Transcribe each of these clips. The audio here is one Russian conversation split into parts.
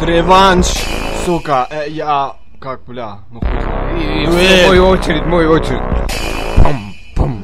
Реванш, сука, я... Как, бля, ну хуй знает. Мой очередь. Пам-пам.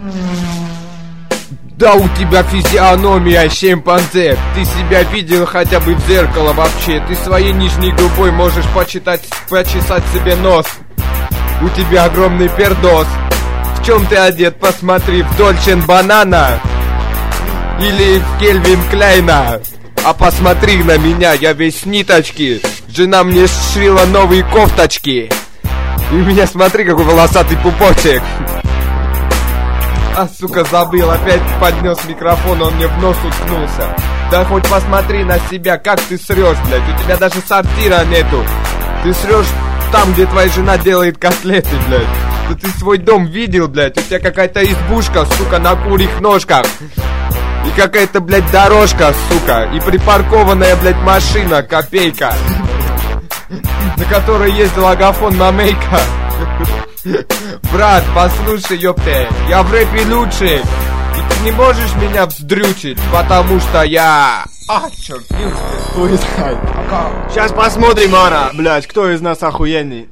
Да у тебя физиономия шимпанзе. Ты себя видел хотя бы в зеркало вообще? Ты своей нижней губой можешь почесать себе нос. У тебя огромный пердос. В чем ты одет? Посмотри, в Дольче & Банана или в Кельвин Кляйна. А посмотри на меня, я весь ниточки. Жена мне сшила новые кофточки. И у меня, смотри, какой волосатый пупочек. А, сука, забыл, опять поднес микрофон, он мне в нос уткнулся. Да хоть посмотри на себя, как ты срешь, блядь. У тебя даже сортира нету. Ты срешь там, где твоя жена делает котлеты, блядь. Да ты свой дом видел, блядь. У тебя какая-то избушка, сука, на курьих ножках. И какая-то, блядь, дорожка, сука. И припаркованная, блядь, машина, копейка, на которой ездил Агафон Мамейка. Брат, послушай, ёпте, я в рэпе лучший. И ты не можешь меня вздрючить, потому что я... А, чёрт, не успел. Хуй знает. Сейчас посмотрим, Ара, блядь, кто из нас охуенный.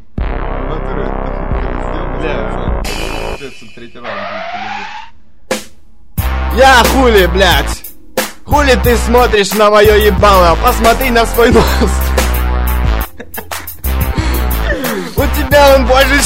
Я хули, блядь. Хули ты смотришь на мое ебало? Посмотри на свой нос. У тебя он больше,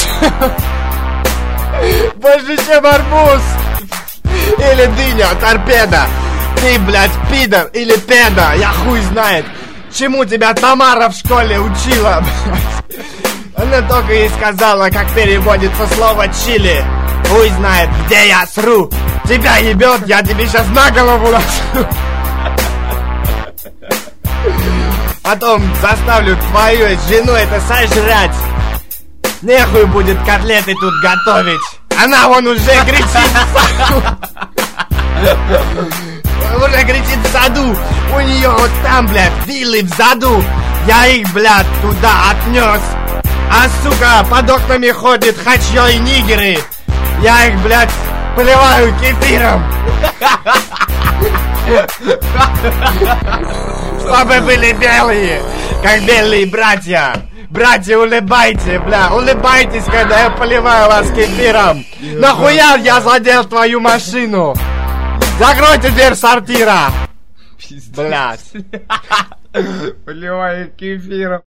чем арбуз. Или дыня, торпеда. Ты, блядь, пидор или педа. Я хуй знает. Чему тебя Тамара в школе учила, блядь. Она только ей сказала, как переводится слово чили. Хуй знает, где я сру. Тебя ебет, я тебе сейчас на голову насру. Потом заставлю твою жену это сожрать. Нехуй будет котлеты тут готовить. Она вон уже кричит в саду. Уже кричит в саду. У нее вот там, блядь, виллы в заду. Я их, блядь, туда отнес. А, сука, под окнами ходит хачьё и нигеры. Я их, блядь, поливаю кефиром. Чтобы были белые, как белые братья. Братья, улыбайте, бля, улыбайтесь, когда я поливаю вас кефиром. Нахуя я задел твою машину? Закройте дверь сортира. Блядь. Поливаю кефиром.